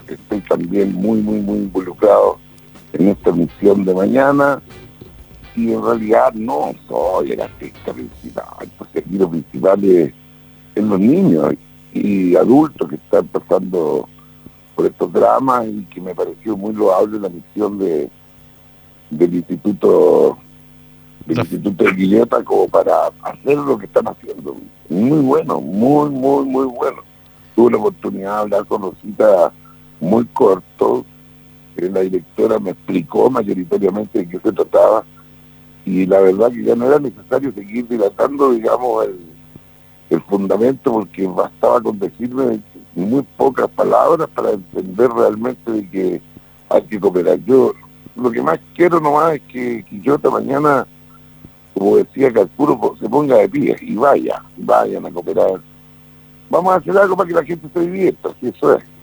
estoy también muy involucrado en esta misión de mañana, y en realidad no soy el artista principal, pues aquí lo principal es los niños y adultos que están pasando por estos dramas, y que me pareció muy loable la misión del Instituto de Quillota como para hacer lo que están haciendo. Muy bueno, muy bueno. Tuve la oportunidad de hablar con Rosita muy corto, la directora me explicó mayoritariamente de qué se trataba, y la verdad que ya no era necesario seguir dilatando, digamos, el fundamento, porque bastaba con decirme muy pocas palabras para entender realmente de que hay que cooperar. Yo lo que más quiero nomás es que Quillota mañana, como decía Calpuro, se ponga de pie y vayan a cooperar. Vamos a hacer algo para que la gente se divierta, si eso es.